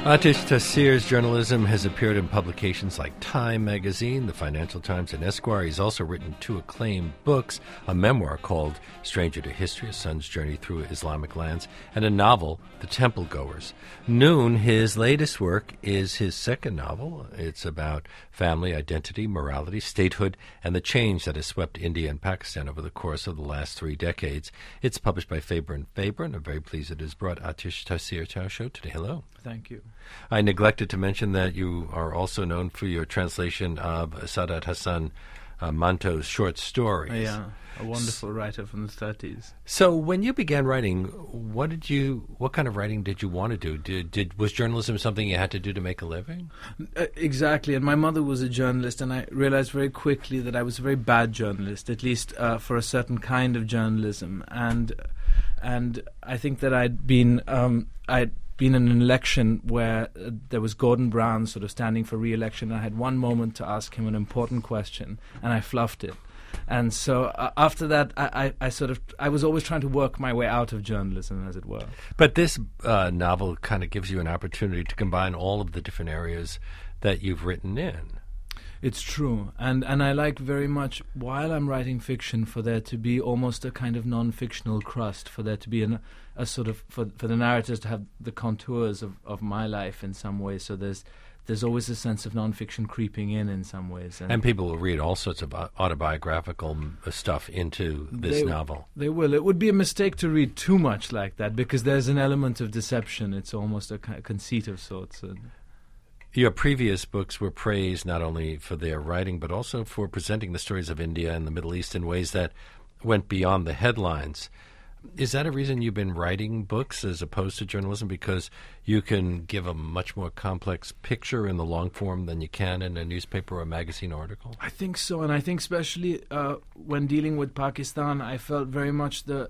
Atish Taseer's journalism has appeared in publications like Time magazine, the Financial Times, and Esquire. He's also written two acclaimed books, a memoir called Stranger to History, A Son's Journey Through Islamic Lands, and a novel, The Temple Goers. Noon, his latest work, is his second novel. It's about family, identity, morality, statehood, and the change that has swept India and Pakistan over the course of the last 3 decades. It's published by Faber & Faber, and I'm very pleased it has brought Atish Taseer to our show today. Hello. Thank you. I neglected to mention that you are also known for your translation of Saadat Hasan Manto's short stories. Yeah, a wonderful writer from the 30s. So when you began writing, what kind of writing did you want to do? Was journalism something you had to do to make a living? Exactly, and my mother was a journalist, and I realized very quickly that I was a very bad journalist, at least for a certain kind of journalism. And I think that I'd been in an election where there was Gordon Brown sort of standing for re-election. I had one moment to ask him an important question, and I fluffed it. And so after that, I was always trying to work my way out of journalism, as it were. But this novel kind of gives you an opportunity to combine all of the different areas that you've written in. It's true, and I like very much, while I'm writing fiction, for there to be almost a kind of non-fictional crust, for there to be a sort of, for the narrators to have the contours of my life in some ways, so there's always a sense of non-fiction creeping in some ways. And people will read all sorts of autobiographical stuff into this novel. They will. It would be a mistake to read too much like that, because there's an element of deception. It's almost a conceit of sorts. Your previous books were praised not only for their writing, but also for presenting the stories of India and the Middle East in ways that went beyond the headlines. Is that a reason you've been writing books as opposed to journalism? Because you can give a much more complex picture in the long form than you can in a newspaper or magazine article? I think so, and I think especially when dealing with Pakistan, I felt very much the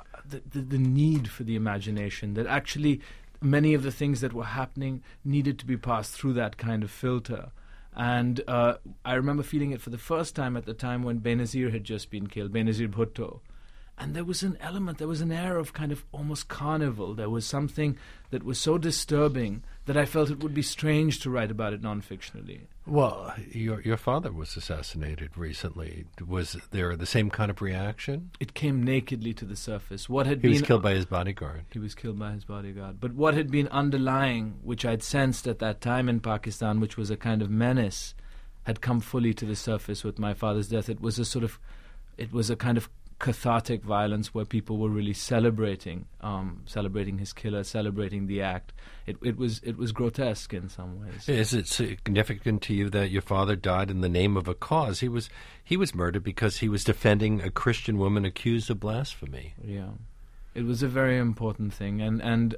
need for the imagination, that actually many of the things that were happening needed to be passed through that kind of filter. And I remember feeling it for the first time at the time when Benazir had just been killed, Benazir Bhutto. And there was an element, there was an air of kind of almost carnival. There was something that was so disturbing that I felt it would be strange to write about it non-fictionally. Well, your father was assassinated recently. Was there the same kind of reaction? It came nakedly to the surface. He was killed by his bodyguard. He was killed by his bodyguard. But what had been underlying, which I'd sensed at that time in Pakistan, which was a kind of menace, had come fully to the surface with my father's death. It was a kind of cathartic violence where people were really celebrating his killer, celebrating the act. It was grotesque in some ways. Is it significant to you that your father died in the name of a cause? He was murdered because he was defending a Christian woman accused of blasphemy. Yeah, it was a very important thing, and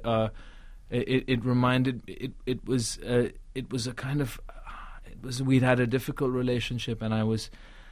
it reminded it was a kind of we'd had a difficult relationship, and I was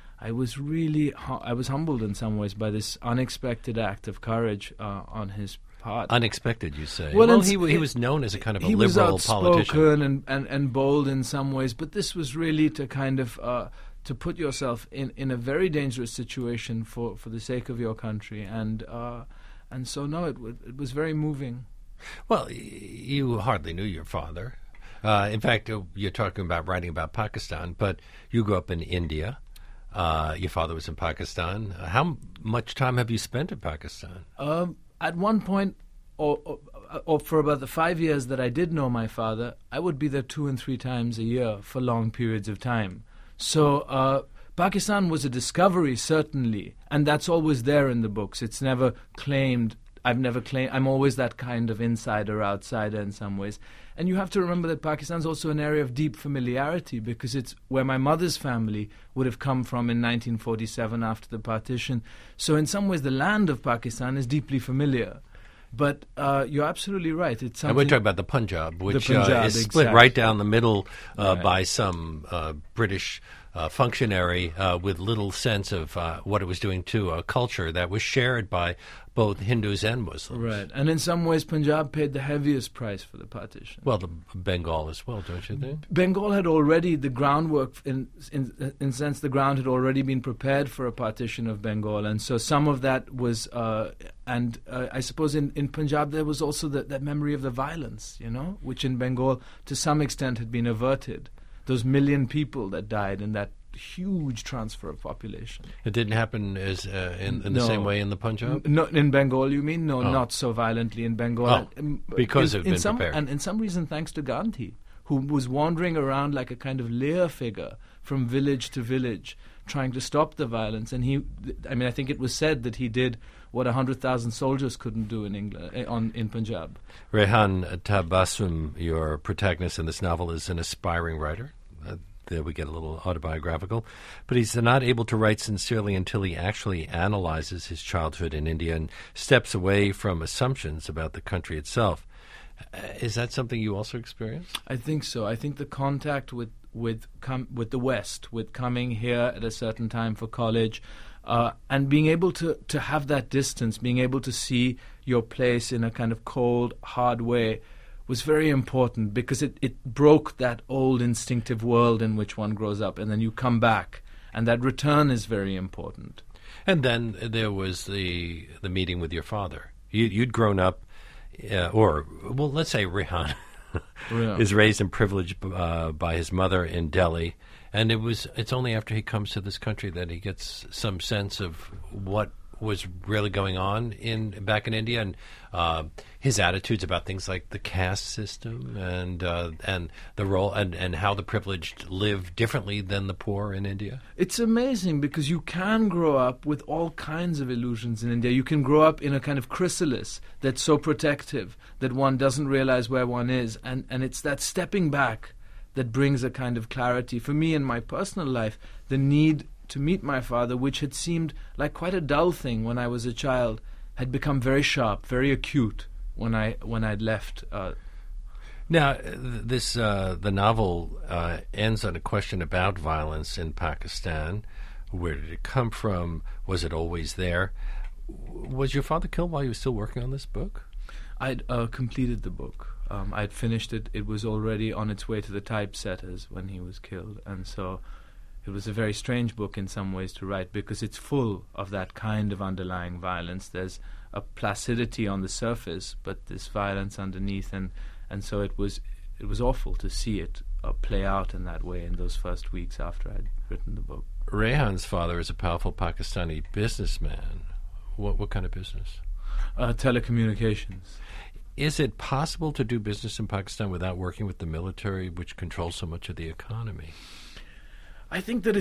humbled in some ways by this unexpected act of courage on his part. Unexpected, you say? Well, he was known as a kind of a liberal politician. He was outspoken and bold in some ways, but this was really to kind of to put yourself in a very dangerous situation for the sake of your country, and so no, it was very moving. Well, you hardly knew your father. In fact, you're talking about writing about Pakistan, but you grew up in India. Your father was in Pakistan. How much time have you spent in Pakistan? At one point, or for about the 5 years that I did know my father, I would be there 2 and 3 times a year for long periods of time. So Pakistan was a discovery, certainly, and that's always there in the books. It's never claimed. I'm always that kind of insider, outsider in some ways. And you have to remember that Pakistan is also an area of deep familiarity, because it's where my mother's family would have come from in 1947 after the partition. So in some ways the land of Pakistan is deeply familiar. But you're absolutely right. It's something. And we're talking about the Punjab, which is split exactly. right down the middle by some British functionary with little sense of what it was doing to a culture that was shared by both Hindus and Muslims. Right. And in some ways, Punjab paid the heaviest price for the partition. Well, the Bengal as well, don't you think? Bengal had already, the groundwork, in sense, the ground had already been prepared for a partition of Bengal. And so some of that was, I suppose in Punjab there was also that memory of the violence, which in Bengal to some extent had been averted. Those million people that died in that huge transfer of population. It didn't happen as in the same way in the Punjab? No, in Bengal, you mean? No, not so violently in Bengal. Because it had been prepared. And in some reason, thanks to Gandhi, who was wandering around like a kind of Lear figure from village to village, trying to stop the violence. And I think it was said that he did what 100,000 soldiers couldn't do in England, in Punjab. Rehan Tabassum, your protagonist in this novel, is an aspiring writer. There we get a little autobiographical. But he's not able to write sincerely until he actually analyzes his childhood in India and steps away from assumptions about the country itself. Is that something you also experience? I think so. I think the contact with the West, with coming here at a certain time for college, and being able to have that distance, being able to see your place in a kind of cold, hard way, was very important because it broke that old instinctive world in which one grows up, and then you come back, and that return is very important. And then there was the meeting with your father. You'd grown up, let's say Rehan is raised in privilege by his mother in Delhi, and it's only after he comes to this country that he gets some sense of what was really going on back in India, and his attitudes about things like the caste system and the role and how the privileged live differently than the poor in India. It's amazing because you can grow up with all kinds of illusions in India. You can grow up in a kind of chrysalis that's so protective that one doesn't realize where one is, and it's that stepping back that brings a kind of clarity. For me in my personal life, the need to meet my father, which had seemed like quite a dull thing when I was a child, had become very sharp, very acute when I'd left. Now, the novel ends on a question about violence in Pakistan. Where did it come from? Was it always there? Was your father killed while you were still working on this book? I'd completed the book. I'd finished it. It was already on its way to the typesetters when he was killed, and so it was a very strange book in some ways to write because it's full of that kind of underlying violence. There's a placidity on the surface, but this violence underneath, and so it was awful to see it play out in that way in those first weeks after I'd written the book. Rehan's father is a powerful Pakistani businessman. What kind of business? Telecommunications. Is it possible to do business in Pakistan without working with the military, which controls so much of the economy? I think that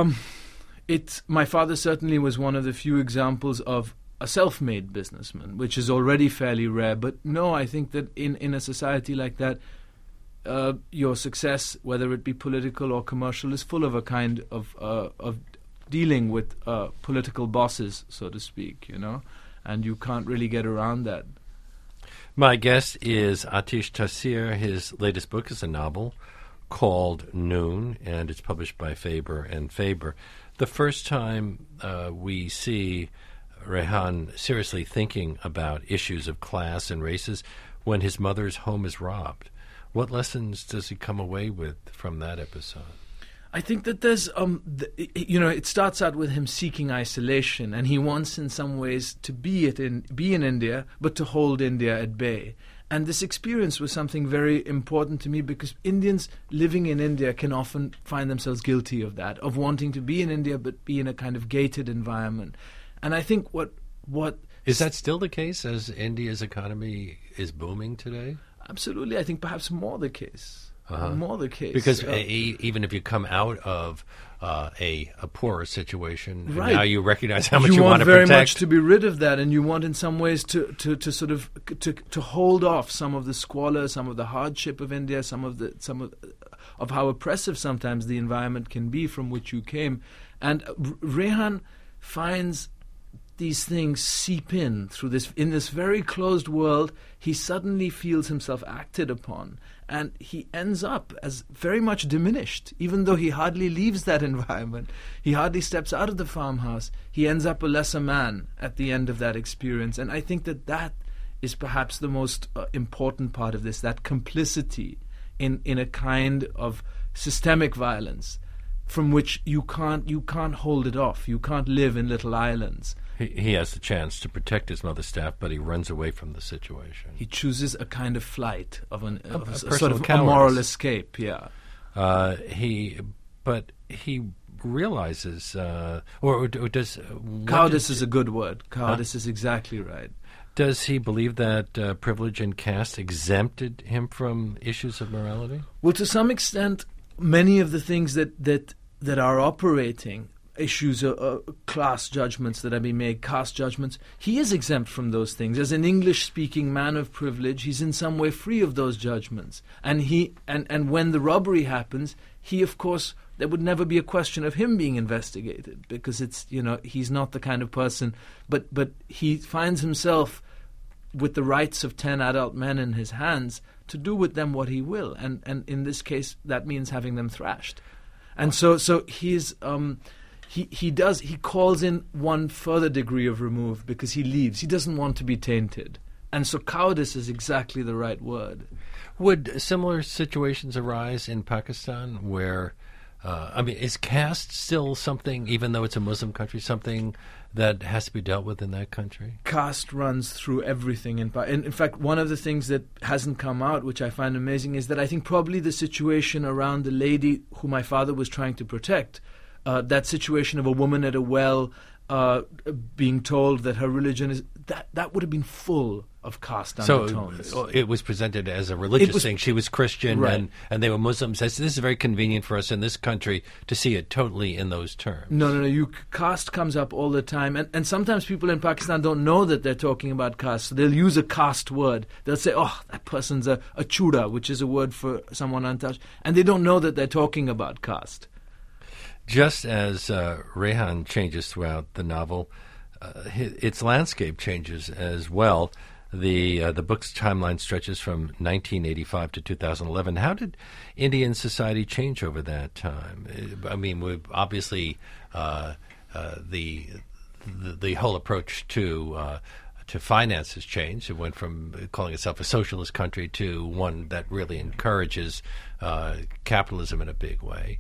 it's my father certainly was one of the few examples of a self-made businessman, which is already fairly rare. But no, I think that in a society like that, your success, whether it be political or commercial, is full of a kind of dealing with political bosses, so to speak, and you can't really get around that. My guest is Atish Taseer. His latest book is a novel called Noon, and it's published by Faber and Faber. The first time we see Rehan seriously thinking about issues of class and races when his mother's home is robbed. What lessons does he come away with from that episode? I think that there's, it starts out with him seeking isolation, and he wants in some ways to be in India, but to hold India at bay. And this experience was something very important to me because Indians living in India can often find themselves guilty of that, of wanting to be in India but be in a kind of gated environment. And I think what is that still the case as India's economy is booming today? Absolutely. I think perhaps more the case. More the case. Because even if you come out of a poorer situation, right, now you recognize how much you want to very protect. much to be rid of that, and you want in some ways to sort of to hold off some of the squalor, some of the hardship of India, some of how oppressive sometimes the environment can be from which you came. And Rehan finds these things seep in through this very closed world, he suddenly feels himself acted upon, and he ends up as very much diminished, even though he hardly leaves that environment. He hardly steps out of the farmhouse. He ends up a lesser man at the end of that experience, and I think that is perhaps the most important part of this, that complicity in a kind of systemic violence from which you can't hold it off. You can't live in little islands. He has the chance to protect his mother's staff, but he runs away from the situation. He chooses a kind of flight, of a sort of a moral escape. Yeah. He realizes, or does cowardice is a good word. Cowardice is exactly right. Does he believe that privilege and caste exempted him from issues of morality? Well, to some extent, many of the things that are operating, issues of class judgments that have been made, caste judgments, he is exempt from those things. As an English-speaking man of privilege, he's in some way free of those judgments. And when the robbery happens, he, of course, there would never be a question of him being investigated, because it's, he's not the kind of person. But he finds himself with the rights of 10 adult men in his hands to do with them what he will. And in this case, that means having them thrashed. And so he's... He calls in one further degree of remove because he leaves. He doesn't want to be tainted. And so cowardice is exactly the right word. Would similar situations arise in Pakistan where, is caste still something, even though it's a Muslim country, something that has to be dealt with in that country? Caste runs through everything. In fact, one of the things that hasn't come out, which I find amazing, is that I think probably the situation around the lady who my father was trying to protect, that situation of a woman at a well being told that her religion is... That would have been full of caste undertones. So it was presented as a religious thing. She was Christian, right, and they were Muslims. This is very convenient for us in this country to see it totally in those terms. No. Caste comes up all the time. And sometimes people in Pakistan don't know that they're talking about caste. So they'll use a caste word. They'll say, that person's a chuda, which is a word for someone untouched. And they don't know that they're talking about caste. Just as Rehan changes throughout the novel, its landscape changes as well. The book's timeline stretches from 1985 to 2011. How did Indian society change over that time? I mean, we've obviously the whole approach to finance has changed. It went from calling itself a socialist country to one that really encourages capitalism in a big way.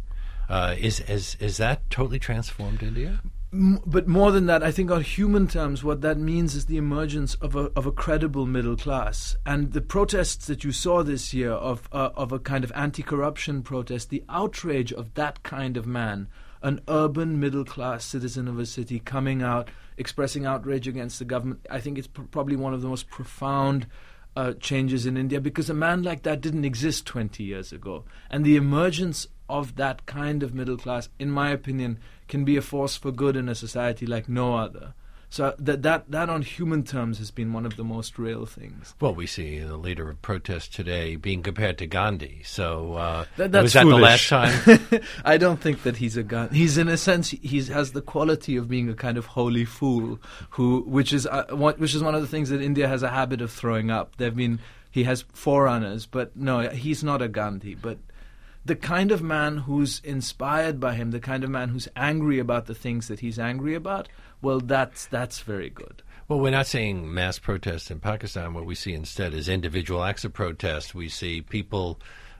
Is that totally transformed India? But more than that, I think on human terms, what that means is the emergence of a credible middle class. And the protests that you saw this year of a kind of anti-corruption protest, the outrage of that kind of man, an urban middle class citizen of a city coming out, expressing outrage against the government, I think it's probably one of the most profound changes in India, because a man like that didn't exist 20 years ago. And the emergence of that kind of middle class, in my opinion, can be a force for good in a society like no other. So that on human terms has been one of the most real things. Well, we see the leader of protest today being compared to Gandhi. So that's was that foolish. The last time? I don't think that he's a Gandhi. He's, in a sense, he has the quality of being a kind of holy fool, which is one of the things that India has a habit of throwing up. He has forerunners, but no, he's not a Gandhi. But the kind of man who's inspired by him, the kind of man who's angry about the things that he's angry about, well, that's very good. Well, we're not seeing mass protests in Pakistan. What we see instead is individual acts of protest. We see people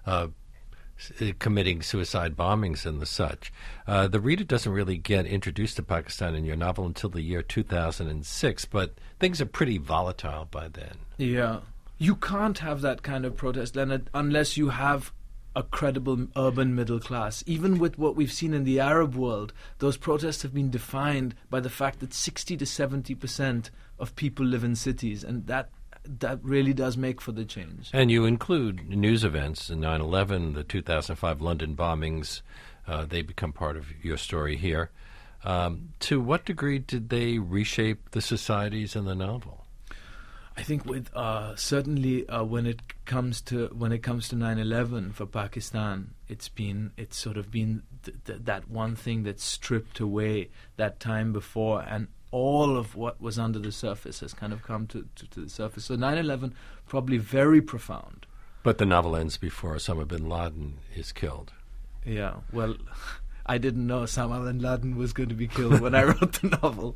committing suicide bombings and the such. The reader doesn't really get introduced to Pakistan in your novel until the year 2006, but things are pretty volatile by then. Yeah. You can't have that kind of protest, Leonard, unless you have a credible urban middle class. Even with what we've seen in the Arab world, those protests have been defined by the fact that 60 to 70% of people live in cities, and that really does make for the change. And you include news events, the 9/11, the 2005 London bombings. They become part of your story here. To what degree did they reshape the societies in the novel? I think with certainly when it comes to 9/11 for Pakistan, it's sort of been that one thing that stripped away that time before, and all of what was under the surface has kind of come to the surface. So 9/11, probably very profound. But the novel ends before Osama bin Laden is killed. Yeah, well, I didn't know Osama bin Laden was going to be killed when I wrote the novel.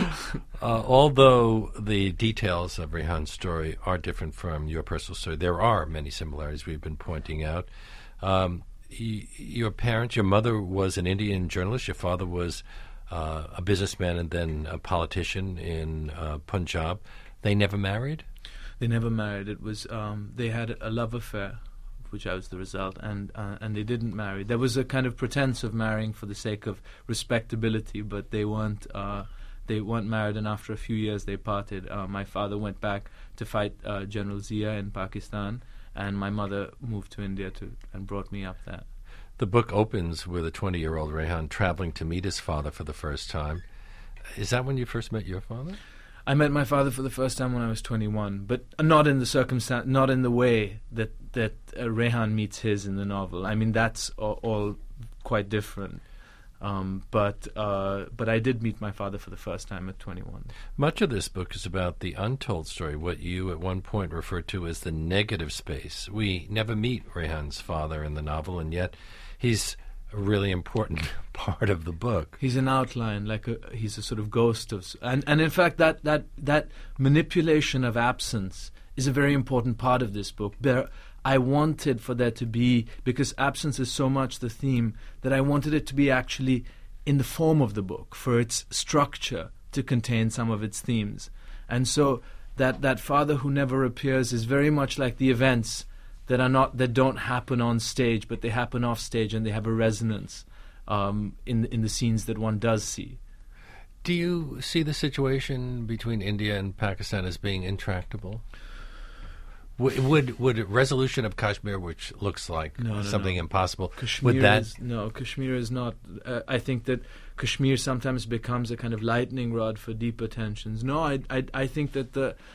Although the details of Rehan's story are different from your personal story, there are many similarities we've been pointing out. Your parents, your mother was an Indian journalist, your father was a businessman and then a politician in Punjab. They never married? They never married. It was they had a love affair, which was the result, and they didn't marry. There was a kind of pretense of marrying for the sake of respectability, but they weren't married. And after a few years, they parted. My father went back to fight General Zia in Pakistan, and my mother moved to India and brought me up there. The book opens with a 20-year-old Rehan traveling to meet his father for the first time. Is that when you first met your father? I met my father for the first time when I was 21, but not in the way that Rehan meets his in the novel. I mean, that's all quite different. But I did meet my father for the first time at 21. Much of this book is about the untold story, what you at one point referred to as the negative space. We never meet Rehan's father in the novel, and yet he's a really important part of the book. He's an outline, he's a sort of ghost of, and in fact that manipulation of absence is a very important part of this book. I wanted for there to be, because absence is so much the theme, that I wanted it to be actually in the form of the book, for its structure to contain some of its themes. And so that father who never appears is very much like the events that don't happen on stage, but they happen off stage, and they have a resonance in the scenes that one does see. Do you see the situation between India and Pakistan as being intractable? Would a resolution of Kashmir, which looks like something impossible, Kashmir is not. I think that Kashmir sometimes becomes a kind of lightning rod for deeper tensions. No, I think that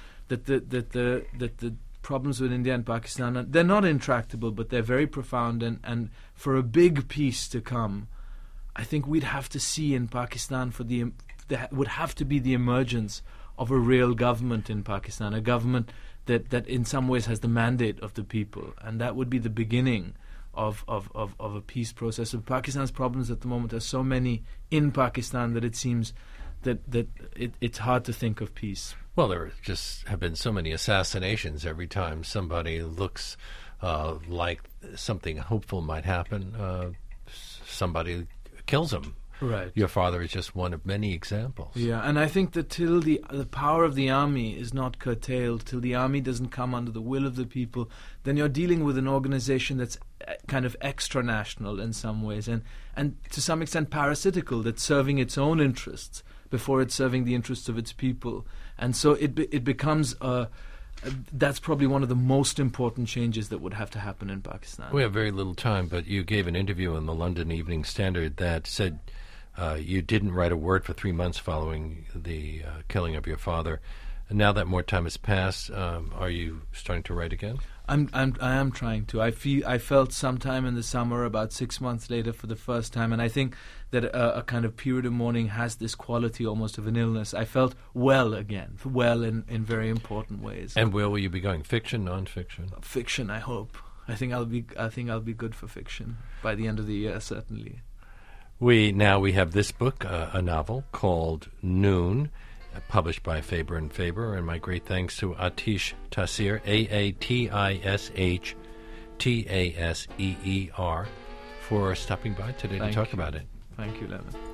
the problems with India and Pakistan, they're not intractable, but they're very profound. And for a big peace to come, I think we'd have to see in Pakistan there would have to be the emergence of a real government in Pakistan, a government that in some ways has the mandate of the people, and that would be the beginning of a peace process. So Pakistan's problems at the moment are so many in Pakistan that it seems that it's hard to think of peace. Well, there just have been so many assassinations. Every time somebody looks like something hopeful might happen, somebody kills them. Right. Your father is just one of many examples. Yeah, and I think that till the power of the army is not curtailed, till the army doesn't come under the will of the people, then you're dealing with an organization that's kind of extra-national in some ways, and to some extent parasitical, that's serving its own interests before it's serving the interests of its people. And so it becomes that's probably one of the most important changes that would have to happen in Pakistan. We have very little time, but you gave an interview in the London Evening Standard that said you didn't write a word for 3 months following the killing of your father. And now that more time has passed, are you starting to write again? I am trying to. I felt sometime in the summer, about 6 months later, for the first time, and I think that a kind of period of mourning has this quality almost of an illness. I felt well again, well in very important ways. And where will you be going? Fiction, non-fiction? Fiction, I hope. I think I'll be good for fiction by the end of the year, certainly. We have this book, a novel called Noon, published by Faber and Faber, and my great thanks to Atish Taseer, Aatishtaseer, for stopping by today to talk about it. Thank you, Levin.